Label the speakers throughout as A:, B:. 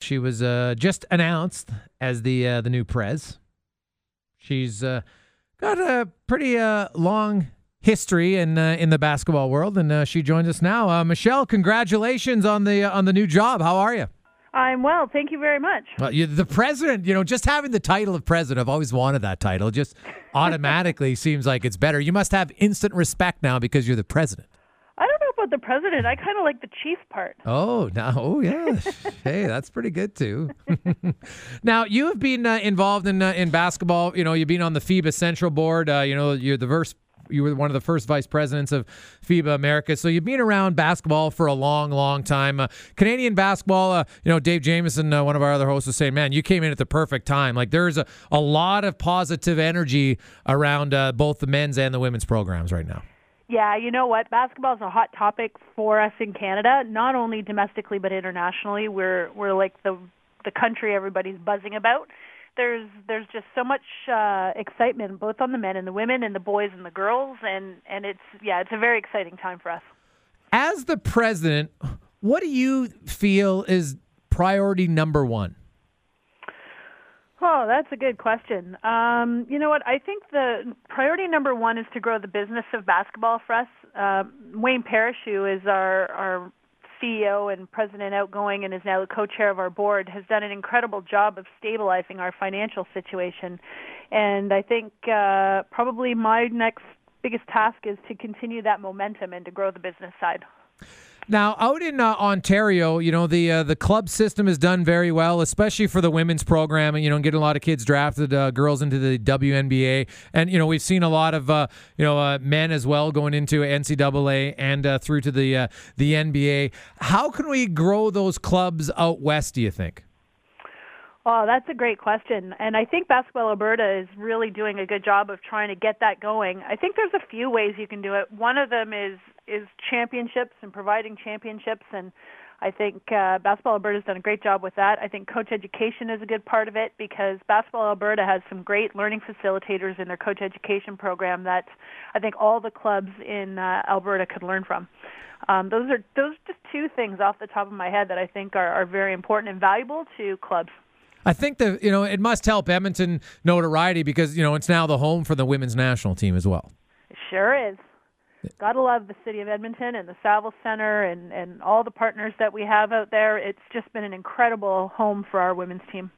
A: She was just announced as the new prez. She's got a pretty long history in the basketball world, and she joins us now. Michelle, congratulations on the new job. How are you?
B: I'm well. Thank you very much.
A: Well, you're the president, just having the title of president, I've always wanted that title. It just automatically seems like it's better. You must have instant respect now because you're the president.
B: I don't know about the president. I kind of like the chief part.
A: Oh, yeah. Hey, that's pretty good, too. Now, you have been involved in basketball. You've been on the FIBA Central Board. You were one of the first vice presidents of FIBA America. So you've been around basketball for a long, long time. Canadian basketball, Dave Jamieson, one of our other hosts, was saying, man, you came in at the perfect time. Like, there's a lot of positive energy around both the men's and the women's programs right now.
B: Yeah, you know what? Basketball is a hot topic for us in Canada, not only domestically but internationally. We're like the country everybody's buzzing about. There's just so much excitement both on the men and the women and the boys and the girls, and it's a very exciting time for us.
A: As the president, what do you feel is priority number one?
B: Oh, that's a good question. You know what? I think the priority number one is to grow the business of basketball for us. Wayne Parrish, who is our CEO and president outgoing and is now the co-chair of our board, has done an incredible job of stabilizing our financial situation. And I think probably my next biggest task is to continue that momentum and to grow the business side.
A: Now, out in Ontario, the club system has done very well, especially for the women's program, and getting a lot of kids drafted, girls into the WNBA. And, we've seen a lot of, men as well going into NCAA and through to the NBA. How can we grow those clubs out west, do you think?
B: Oh, that's a great question. And I think Basketball Alberta is really doing a good job of trying to get that going. I think there's a few ways you can do it. One of them is championships and providing championships, and I think Basketball Alberta has done a great job with that. I think coach education is a good part of it because Basketball Alberta has some great learning facilitators in their coach education program that I think all the clubs in Alberta could learn from. Those are just two things off the top of my head that I think are very important and valuable to clubs.
A: I think that, it must help Edmonton notoriety because, it's now the home for the women's national team as well.
B: It sure is. Gotta love the city of Edmonton and the Saville Center and all the partners that we have out there. It's just been an incredible home for our women's team.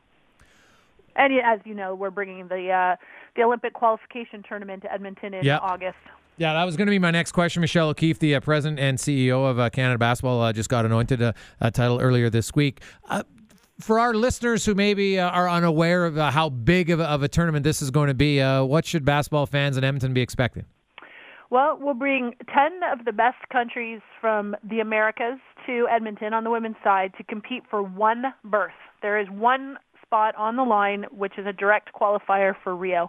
B: And as you know, we're bringing the Olympic qualification tournament to Edmonton in August.
A: Yeah, that was going to be my next question. Michelle O'Keefe, the president and CEO of Canada Basketball, just got anointed a title earlier this week. For our listeners who maybe are unaware of how big of a tournament this is going to be, what should basketball fans in Edmonton be expecting?
B: Well, we'll bring 10 of the best countries from the Americas to Edmonton on the women's side to compete for one berth. There is one spot on the line, which is a direct qualifier for Rio.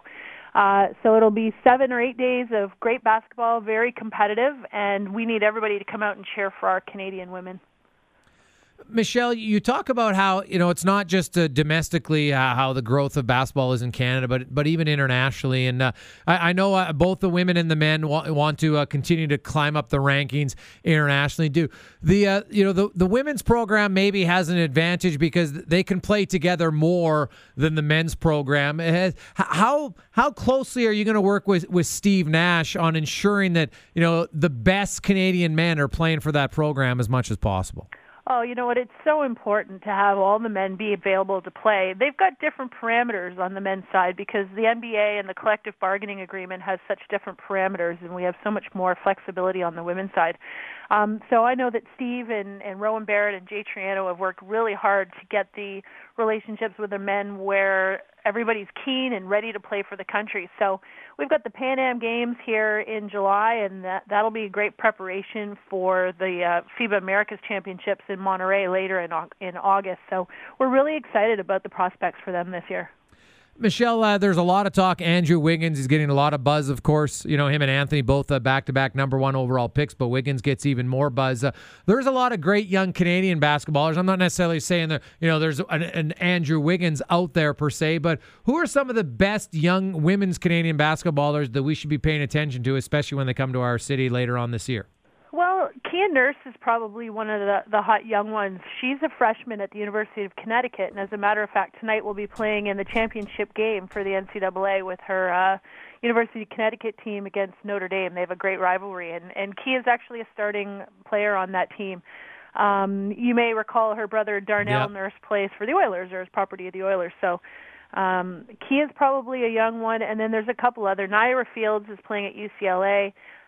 B: So it'll be 7 or 8 days of great basketball, very competitive, and we need everybody to come out and cheer for our Canadian women.
A: Michelle, you talk about how, it's not just domestically how the growth of basketball is in Canada, but even internationally. And I know both the women and the men want to continue to climb up the rankings internationally. Do the women's program maybe has an advantage because they can play together more than the men's program? How closely are you going to work with Steve Nash on ensuring that, the best Canadian men are playing for that program as much as possible?
B: Oh, you know what? It's so important to have all the men be available to play. They've got different parameters on the men's side because the NBA and the collective bargaining agreement has such different parameters, and we have so much more flexibility on the women's side. So I know that Steve and Rowan Barrett and Jay Triano have worked really hard to get the relationships with the men where everybody's keen and ready to play for the country. So we've got the Pan Am Games here in July, and that'll be a great preparation for the FIBA Americas Championships in Monterey later in August. So we're really excited about the prospects for them this year.
A: Michelle, there's a lot of talk. Andrew Wiggins is getting a lot of buzz, of course. Him and Anthony both back-to-back number one overall picks, but Wiggins gets even more buzz. There's a lot of great young Canadian basketballers. I'm not necessarily saying that there's an Andrew Wiggins out there per se, but who are some of the best young women's Canadian basketballers that we should be paying attention to, especially when they come to our city later on this year?
B: Well, Well, Kia Nurse is probably one of the hot young ones. She's a freshman at the University of Connecticut, and as a matter of fact, tonight we'll be playing in the championship game for the NCAA with her University of Connecticut team against Notre Dame. They have a great rivalry, and Kia is actually a starting player on that team. You may recall her brother Darnell Nurse plays for the Oilers, or is property of the Oilers. So Kia's probably a young one, and then there's a couple other. Naira Fields is playing at UCLA.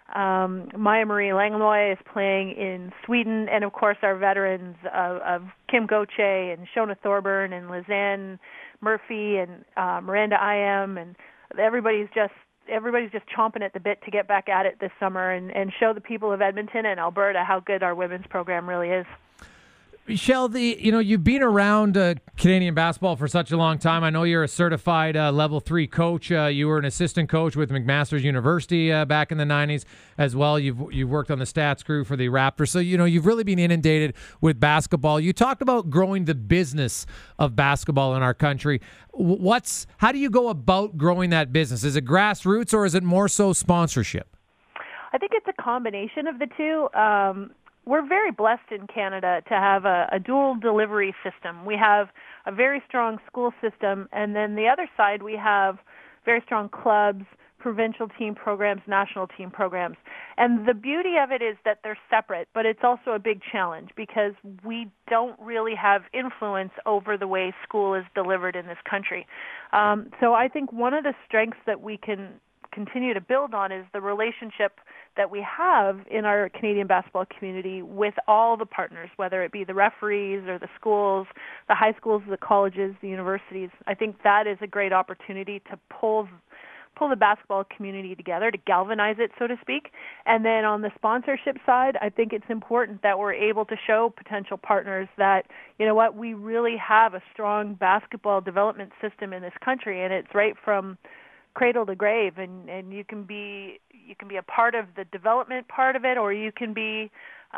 B: Maya Marie Langlois is playing in Sweden, and of course our veterans of Kim Goche and Shona Thorburn and Lizanne Murphy and Miranda Iam, and everybody's just chomping at the bit to get back at it this summer and show the people of Edmonton and Alberta how good our women's program really is.
A: Michelle, you've been around Canadian basketball for such a long time. I know you're a certified level 3 coach. You were an assistant coach with McMaster's University back in the 90s as well. You've worked on the stats crew for the Raptors. So, you've really been inundated with basketball. You talked about growing the business of basketball in our country. How do you go about growing that business? Is it grassroots or is it more so sponsorship?
B: I think it's a combination of the two. We're very blessed in Canada to have a dual delivery system. We have a very strong school system, and then the other side we have very strong clubs, provincial team programs, national team programs. And the beauty of it is that they're separate, but it's also a big challenge because we don't really have influence over the way school is delivered in this country. So I think one of the strengths that we can continue to build on is the relationship that we have in our Canadian basketball community with all the partners, whether it be the referees or the schools, the high schools, the colleges, the universities. I think that is a great opportunity to pull the basketball community together, to galvanize it, so to speak. And then on the sponsorship side, I think it's important that we're able to show potential partners that, we really have a strong basketball development system in this country, and it's right from cradle to grave, and you can be a part of the development part of it, or you can be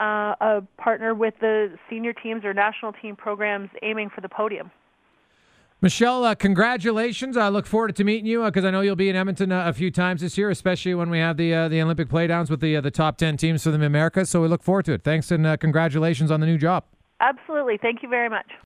B: a partner with the senior teams or national team programs aiming for the podium.
A: Michelle, congratulations. I look forward to meeting you because I know you'll be in Edmonton a few times this year, especially when we have the Olympic playdowns with the top 10 teams for the Americas. So we look forward to it. Thanks, and congratulations on the new job.
B: Absolutely. Thank you very much.